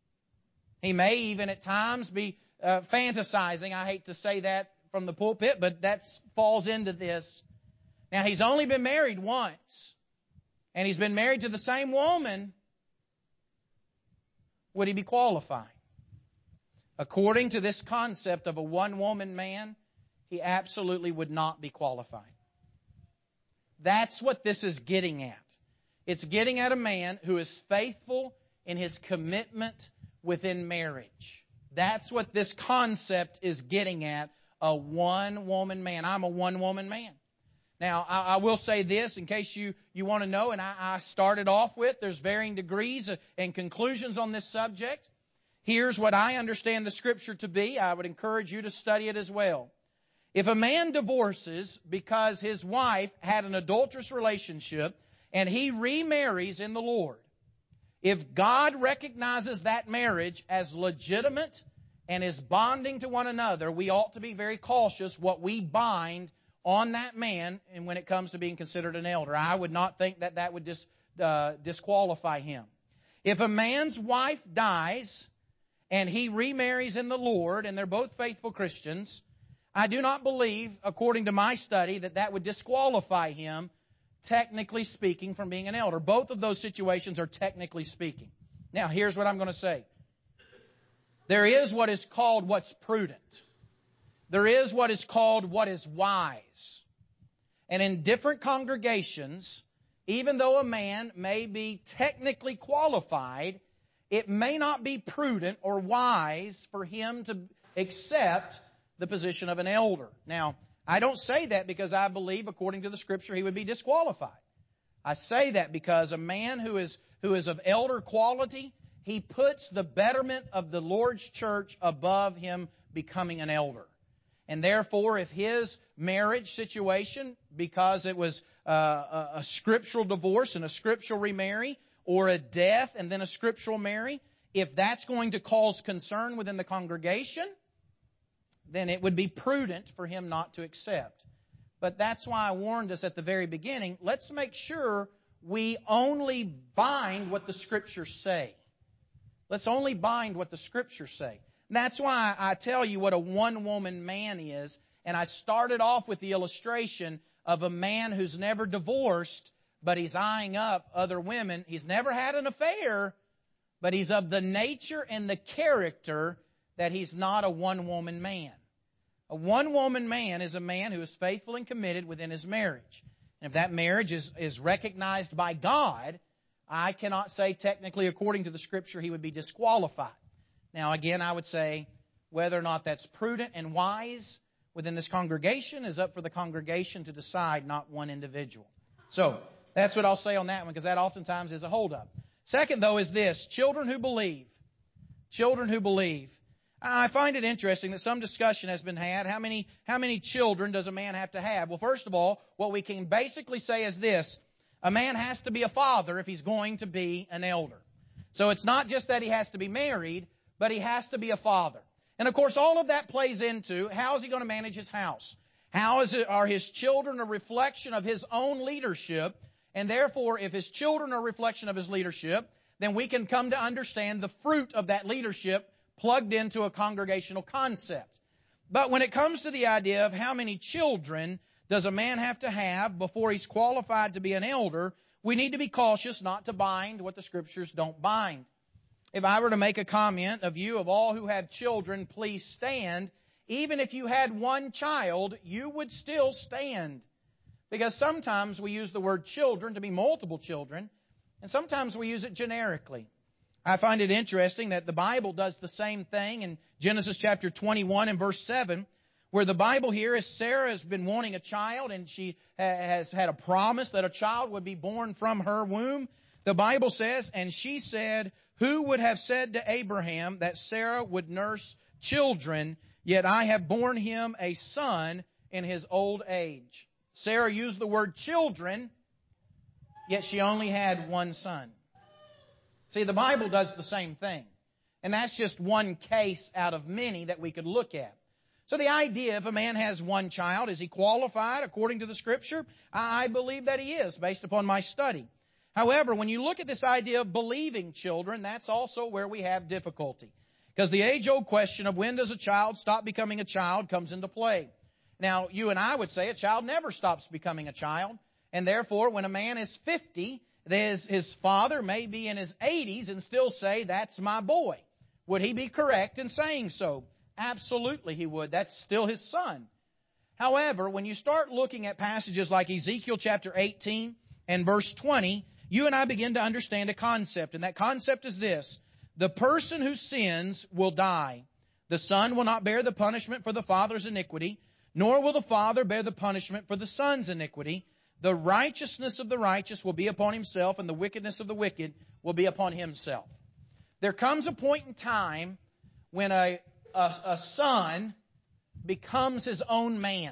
He may even at times be uh, fantasizing. I hate to say that from the pulpit, but that falls into this. Now, he's only been married once, and he's been married to the same woman. Would he be qualified? According to this concept of a one-woman man, he absolutely would not be qualified. That's what this is getting at. It's getting at a man who is faithful in his commitment within marriage. That's what this concept is getting at, a one-woman man. I'm a one-woman man. Now, I, I will say this in case you, you want to know, and I, I started off with, there's varying degrees and conclusions on this subject. Here's what I understand the Scripture to be. I would encourage you to study it as well. If a man divorces because his wife had an adulterous relationship and he remarries in the Lord, if God recognizes that marriage as legitimate and is bonding to one another, we ought to be very cautious what we bind on that man and when it comes to being considered an elder. I would not think that that would dis, uh, disqualify him. If a man's wife dies and he remarries in the Lord and they're both faithful Christians, I do not believe, according to my study, that that would disqualify him, technically speaking, from being an elder. Both of those situations are technically speaking. Now, here's what I'm going to say. There is what is called what's prudent. There is what is called what is wise. And in different congregations, even though a man may be technically qualified, it may not be prudent or wise for him to accept the position of an elder. Now, I don't say that because I believe, according to the Scripture, he would be disqualified. I say that because a man who is who is of elder quality, he puts the betterment of the Lord's church above him becoming an elder. And therefore, if his marriage situation, because it was uh, a, a scriptural divorce and a scriptural remarry, or a death and then a scriptural marry, if that's going to cause concern within the congregation, then it would be prudent for him not to accept. But that's why I warned us at the very beginning, let's make sure we only bind what the Scriptures say. Let's only bind what the Scriptures say. And that's why I tell you what a one-woman man is, And I started off with the illustration of a man who's never divorced, but he's eyeing up other women. He's never had an affair, but he's of the nature and the character that he's not a one-woman man. A one-woman man is a man who is faithful and committed within his marriage. And if that marriage is, is recognized by God, I cannot say technically according to the Scripture he would be disqualified. Now again, I would say whether or not that's prudent and wise within this congregation is up for the congregation to decide, not one individual. So, that's what I'll say on that one, because that oftentimes is a holdup. Second, though, is this: children who believe. Children who believe. I find it interesting that some discussion has been had. How many, how many children does a man have to have? Well, first of all, what we can basically say is this: a man has to be a father if he's going to be an elder. So it's not just that he has to be married, but he has to be a father. And of course, all of that plays into how is he going to manage his house? How is it, are his children a reflection of his own leadership? And therefore, if his children are a reflection of his leadership, then we can come to understand the fruit of that leadership plugged into a congregational concept. But when it comes to the idea of how many children does a man have to have before he's qualified to be an elder, we need to be cautious not to bind what the Scriptures don't bind. If I were to make a comment of you, of all who have children, please stand. Even if you had one child, you would still stand. Because sometimes we use the word children to be multiple children, and sometimes we use it generically. I find it interesting that the Bible does the same thing in Genesis chapter twenty-one and verse seven, where the Bible here is Sarah has been wanting a child, and she has had a promise that a child would be born from her womb. The Bible says, and she said, who would have said to Abraham that Sarah would nurse children, yet I have borne him a son in his old age. Sarah used the word children, yet she only had one son. See, the Bible does the same thing. And that's just one case out of many that we could look at. So the idea, if a man has one child, is he qualified according to the Scripture? I believe that he is, based upon my study. However, when you look at this idea of believing children, that's also where we have difficulty. Because the age-old question of when does a child stop becoming a child comes into play. Now, you and I would say a child never stops becoming a child. And therefore, when a man is fifty, his, his father may be in his eighties and still say, that's my boy. Would he be correct in saying so? Absolutely he would. That's still his son. However, when you start looking at passages like Ezekiel chapter eighteen and verse twenty, you and I begin to understand a concept. And that concept is this: the person who sins will die. The son will not bear the punishment for the father's iniquity, nor will the father bear the punishment for the son's iniquity. The righteousness of the righteous will be upon himself, and the wickedness of the wicked will be upon himself. There comes a point in time when a, a, a son becomes his own man.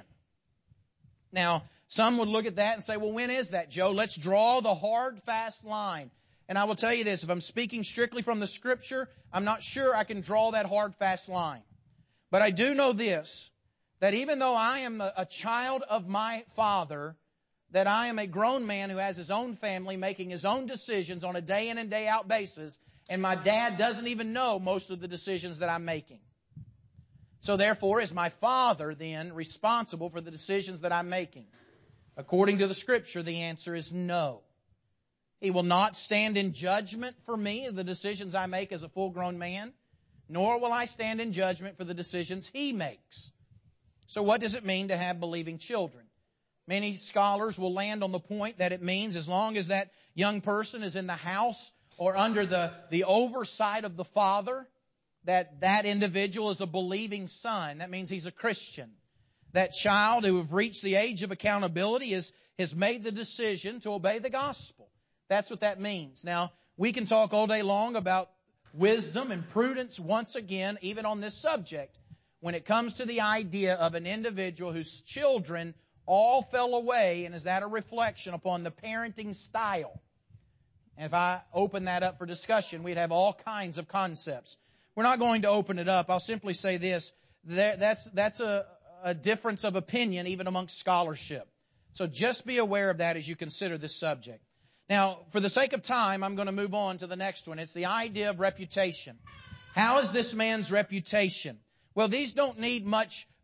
Now, some would look at that and say, well, when is that, Joe? Let's draw the hard, fast line. And I will tell you this, if I'm speaking strictly from the Scripture, I'm not sure I can draw that hard, fast line. But I do know this, that even though I am a, a child of my father, that I am a grown man who has his own family, making his own decisions on a day in and day out basis, and my dad doesn't even know most of the decisions that I'm making. So therefore, is my father then responsible for the decisions that I'm making? According to the Scripture, the answer is no. He will not stand in judgment for me of the decisions I make as a full-grown man, nor will I stand in judgment for the decisions he makes. So what does it mean to have believing children? Many scholars will land on the point that it means as long as that young person is in the house or under the, the oversight of the father, that that individual is a believing son. That means he's a Christian. That child who have reached the age of accountability is, has made the decision to obey the gospel. That's what that means. Now, we can talk all day long about wisdom and prudence once again, even on this subject, when it comes to the idea of an individual whose children all fell away, and is that a reflection upon the parenting style? And if I open that up for discussion, we'd have all kinds of concepts. We're not going to open it up. I'll simply say this. That's, that's a, a difference of opinion even amongst scholarship. So just be aware of that as you consider this subject. Now, for the sake of time, I'm going to move on to the next one. It's the idea of reputation. How is this man's reputation? Well, these don't need much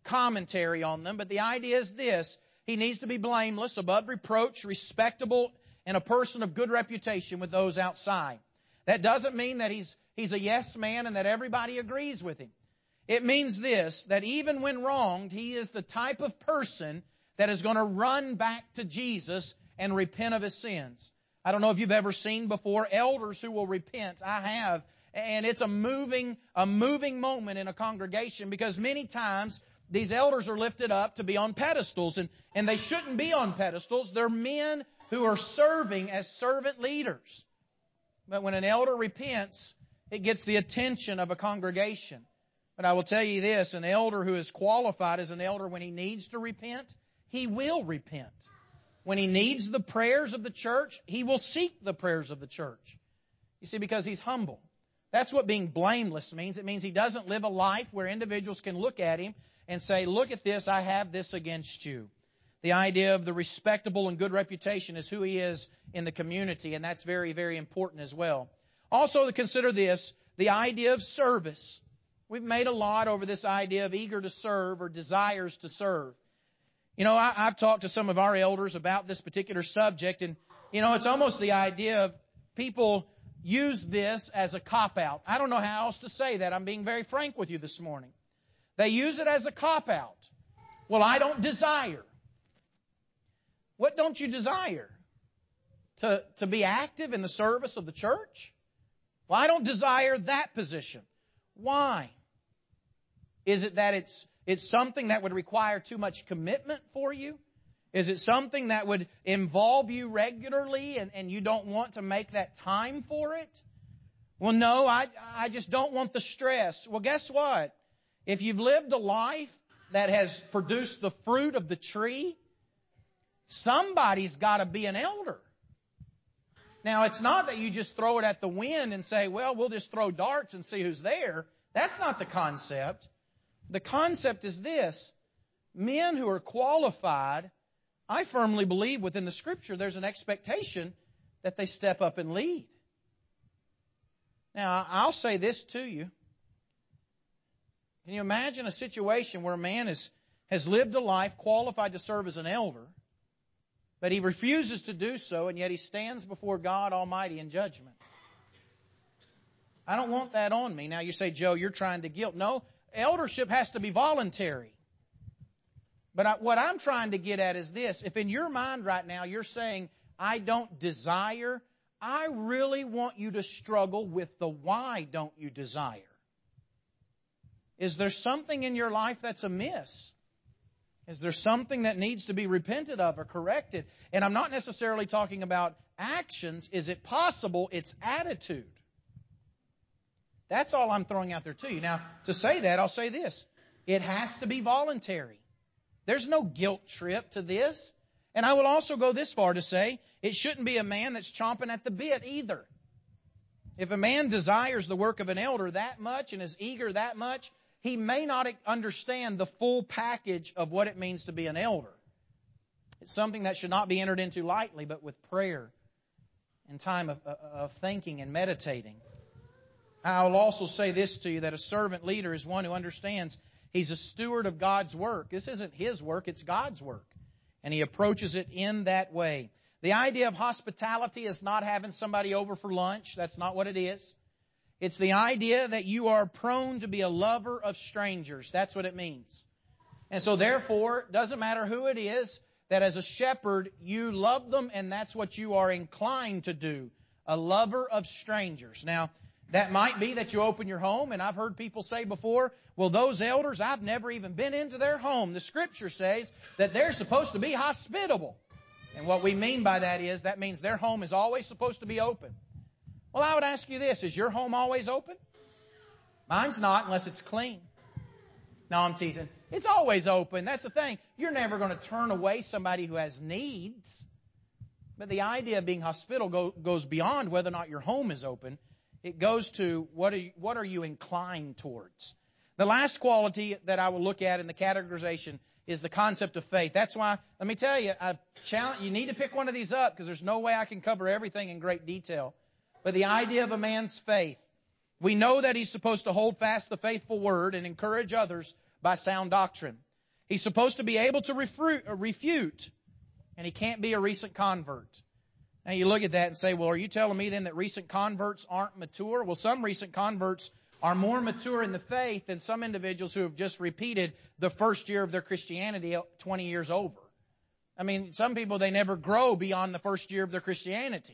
commentary on them, but the idea is this. He needs to be blameless, above reproach, respectable, and a person of good reputation with those outside. That doesn't mean that he's, he's a yes man and that everybody agrees with him. It means this, that even when wronged, he is the type of person that is going to run back to Jesus and repent of his sins. I don't know if you've ever seen before elders who will repent. I have. And it's a moving, a moving moment in a congregation, because many times these elders are lifted up to be on pedestals, and, and they shouldn't be on pedestals. They're men who are serving as servant leaders. But when an elder repents, it gets the attention of a congregation. But I will tell you this, an elder who is qualified as an elder, when he needs to repent, he will repent. When he needs the prayers of the church, he will seek the prayers of the church. You see, because he's humble. That's what being blameless means. It means he doesn't live a life where individuals can look at him and say, look at this, I have this against you. The idea of the respectable and good reputation is who he is in the community, and that's very, very important as well. Also, to consider this, the idea of service. We've made a lot over this idea of eager to serve or desires to serve. You know, I, I've talked to some of our elders about this particular subject, and, you know, it's almost the idea of people use this as a cop-out. I don't know how else to say that. I'm being very frank with you this morning. They use it as a cop-out. Well, I don't desire. What don't you desire? To, to be active in the service of the church? Well, I don't desire that position. Why? Is it that it's, it's something that would require too much commitment for you? Is it something that would involve you regularly and, and you don't want to make that time for it? Well, no, I, I just don't want the stress. Well, guess what? If you've lived a life that has produced the fruit of the tree, somebody's got to be an elder. Now, it's not that you just throw it at the wind and say, well, we'll just throw darts and see who's there. That's not the concept. The concept is this. Men who are qualified, I firmly believe within the Scripture there's an expectation that they step up and lead. Now, I'll say this to you. Can you imagine a situation where a man is, has lived a life qualified to serve as an elder, but he refuses to do so, and yet he stands before God Almighty in judgment? I don't want that on me. Now you say, Joe, you're trying to guilt. No, eldership has to be voluntary. But I, what I'm trying to get at is this. If in your mind right now you're saying, I don't desire, I really want you to struggle with the why don't you desire. Is there something in your life that's amiss? Is there something that needs to be repented of or corrected? And I'm not necessarily talking about actions. Is it possible it's attitude? That's all I'm throwing out there to you. Now, to say that, I'll say this. It has to be voluntary. There's no guilt trip to this. And I will also go this far to say it shouldn't be a man that's chomping at the bit either. If a man desires the work of an elder that much and is eager that much, he may not understand the full package of what it means to be an elder. It's something that should not be entered into lightly, but with prayer and time of, of thinking and meditating. I'll also say this to you, that a servant leader is one who understands he's a steward of God's work. This isn't his work, it's God's work. And he approaches it in that way. The idea of hospitality is not having somebody over for lunch. That's not what it is. It's the idea that you are prone to be a lover of strangers. That's what it means. And so therefore, it doesn't matter who it is, that as a shepherd, you love them, and that's what you are inclined to do. A lover of strangers. Now, that might be that you open your home, and I've heard people say before, well, those elders, I've never even been into their home. The Scripture says that they're supposed to be hospitable. And what we mean by that is, that means their home is always supposed to be open. Well, I would ask you this, is your home always open? Mine's not, unless it's clean. No, I'm teasing. It's always open. That's the thing. You're never going to turn away somebody who has needs. But the idea of being hospitable go, goes beyond whether or not your home is open. It goes to what are you, what are you inclined towards? The last quality that I will look at in the categorization is the concept of faith. That's why, let me tell you, I challenge, you need to pick one of these up because there's no way I can cover everything in great detail. But the idea of a man's faith. We know that he's supposed to hold fast the faithful word and encourage others by sound doctrine. He's supposed to be able to refute, refute, and he can't be a recent convert. Now you look at that and say, well, are you telling me then that recent converts aren't mature? Well, some recent converts are more mature in the faith than some individuals who have just repeated the first year of their Christianity twenty years over. I mean, some people, they never grow beyond the first year of their Christianity.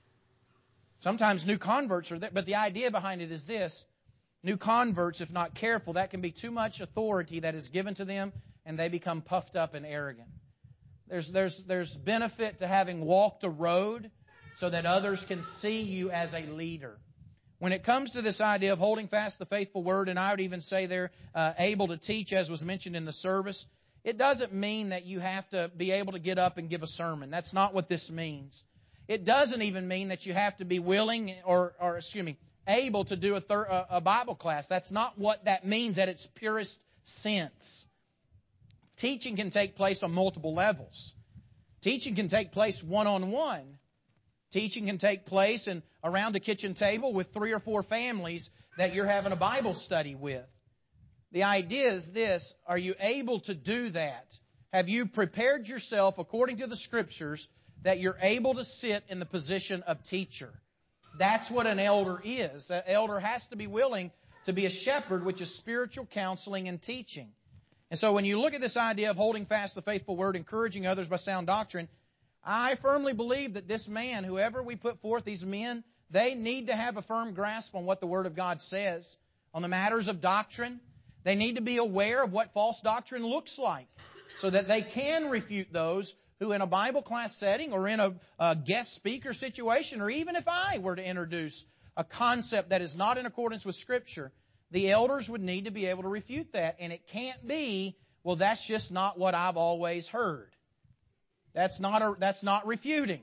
Sometimes new converts are there, but the idea behind it is this. New converts, if not careful, that can be too much authority that is given to them, and they become puffed up and arrogant. There's, there's, there's benefit to having walked a road so that others can see you as a leader. When it comes to this idea of holding fast the faithful word, and I would even say they're uh, able to teach, as was mentioned in the service, it doesn't mean that you have to be able to get up and give a sermon. That's not what this means. It doesn't even mean that you have to be willing or, or excuse me, able to do a, thir- a Bible class. That's not what that means at its purest sense. Teaching can take place on multiple levels. Teaching can take place one-on-one. Teaching can take place in, around a kitchen table with three or four families that you're having a Bible study with. The idea is this: are you able to do that? Have you prepared yourself according to the Scriptures that you're able to sit in the position of teacher? That's what an elder is. An elder has to be willing to be a shepherd, which is spiritual counseling and teaching. And so when you look at this idea of holding fast the faithful word, encouraging others by sound doctrine, I firmly believe that this man, whoever we put forth, these men, they need to have a firm grasp on what the Word of God says on the matters of doctrine. They need to be aware of what false doctrine looks like so that they can refute those who in a Bible class setting or in a, a guest speaker situation, or even if I were to introduce a concept that is not in accordance with Scripture, the elders would need to be able to refute that. And it can't be, well, that's just not what I've always heard. That's not a, that's not refuting.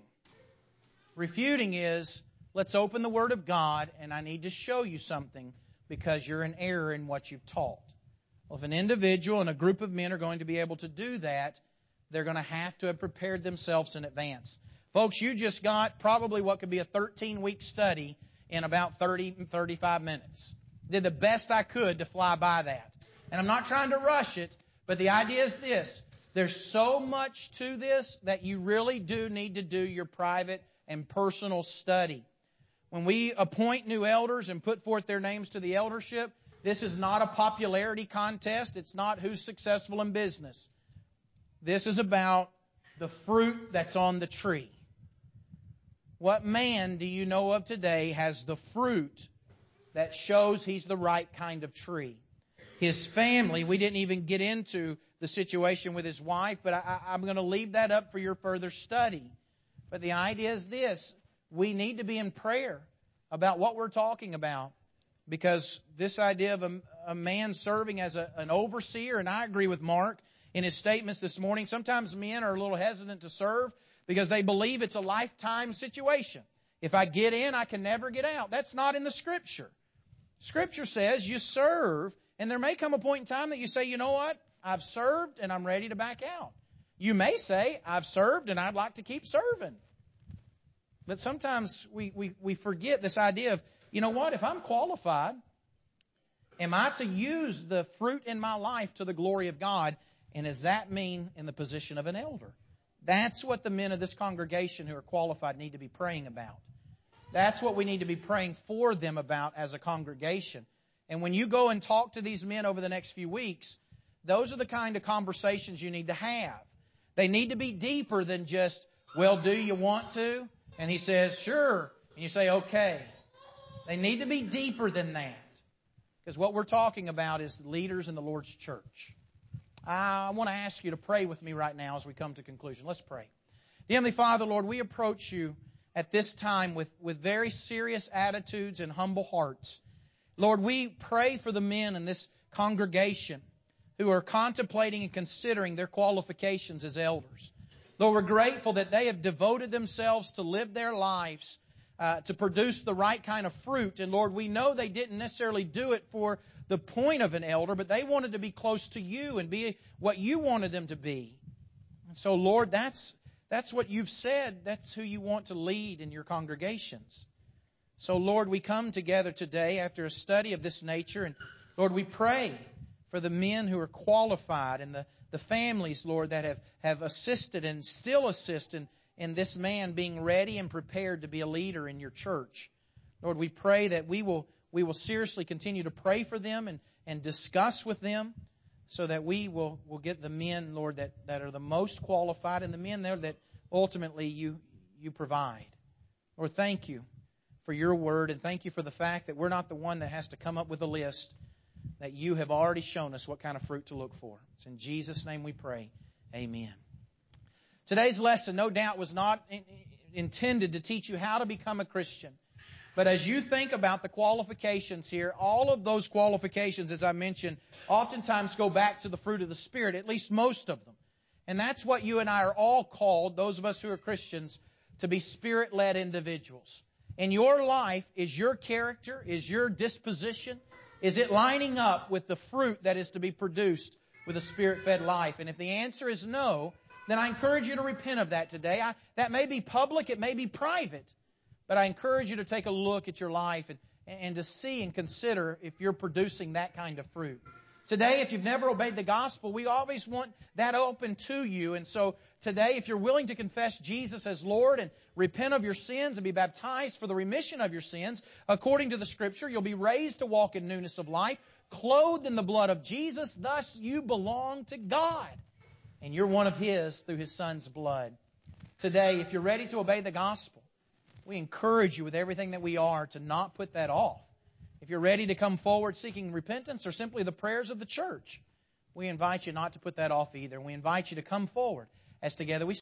Refuting is, let's open the Word of God and I need to show you something because you're in error in what you've taught. Well, if an individual and a group of men are going to be able to do that, they're going to have to have prepared themselves in advance. Folks, you just got probably what could be a thirteen-week study in about thirty, thirty-five minutes. Did the best I could to fly by that. And I'm not trying to rush it, but the idea is this. There's so much to this that you really do need to do your private and personal study. When we appoint new elders and put forth their names to the eldership, this is not a popularity contest. It's not who's successful in business. This is about the fruit that's on the tree. What man do you know of today has the fruit that shows he's the right kind of tree? His family, we didn't even get into the situation with his wife, but I, I'm going to leave that up for your further study. But the idea is this: we need to be in prayer about what we're talking about, because this idea of a, a man serving as a, an overseer, and I agree with Mark in his statements this morning, sometimes men are a little hesitant to serve because they believe it's a lifetime situation. If I get in, I can never get out. That's not in the Scripture. Scripture says you serve, and there may come a point in time that you say, you know what? I've served and I'm ready to back out. You may say, I've served and I'd like to keep serving. But sometimes we, we, we forget this idea of, you know what? If I'm qualified, am I to use the fruit in my life to the glory of God? And does that mean in the position of an elder? That's what the men of this congregation who are qualified need to be praying about. That's what we need to be praying for them about as a congregation. And when you go and talk to these men over the next few weeks, those are the kind of conversations you need to have. They need to be deeper than just, well, do you want to? And he says, sure. And you say, okay. They need to be deeper than that. Because what we're talking about is leaders in the Lord's church. I want to ask you to pray with me right now as we come to conclusion. Let's pray. Dear Heavenly Father, Lord, we approach you at this time with, with very serious attitudes and humble hearts. Lord, we pray for the men in this congregation who are contemplating and considering their qualifications as elders. Lord, we're grateful that they have devoted themselves to live their lives uh, to produce the right kind of fruit. And Lord, we know they didn't necessarily do it for the point of an elder, but they wanted to be close to you and be what you wanted them to be. And so, Lord, that's that's what you've said. That's who you want to lead in your congregations. So, Lord, we come together today after a study of this nature, and Lord, we pray for the men who are qualified and the, the families, Lord, that have, have assisted and still assist in, in this man being ready and prepared to be a leader in your church. Lord, we pray that we will we will seriously continue to pray for them and, and discuss with them so that we will, will get the men, Lord, that, that are the most qualified and the men there that ultimately you you provide. Lord, thank you for your word, and thank you for the fact that we're not the one that has to come up with a list, that you have already shown us what kind of fruit to look for. It's in Jesus' name we pray. Amen. Today's lesson, no doubt, was not in, intended to teach you how to become a Christian. But as you think about the qualifications here, all of those qualifications, as I mentioned, oftentimes go back to the fruit of the Spirit, at least most of them. And that's what you and I are all called, those of us who are Christians, to be Spirit-led individuals. In your life, is your character, is your disposition, is it lining up with the fruit that is to be produced with a Spirit-fed life? And if the answer is no, then I encourage you to repent of that today. I, that may be public, it may be private. But I encourage you to take a look at your life and, and to see and consider if you're producing that kind of fruit. Today, if you've never obeyed the gospel, we always want that open to you. And so today, if you're willing to confess Jesus as Lord and repent of your sins and be baptized for the remission of your sins, according to the Scripture, you'll be raised to walk in newness of life, clothed in the blood of Jesus. Thus, you belong to God. And you're one of His through His Son's blood. Today, if you're ready to obey the gospel, we encourage you with everything that we are to not put that off. If you're ready to come forward seeking repentance or simply the prayers of the church, we invite you not to put that off either. We invite you to come forward as together we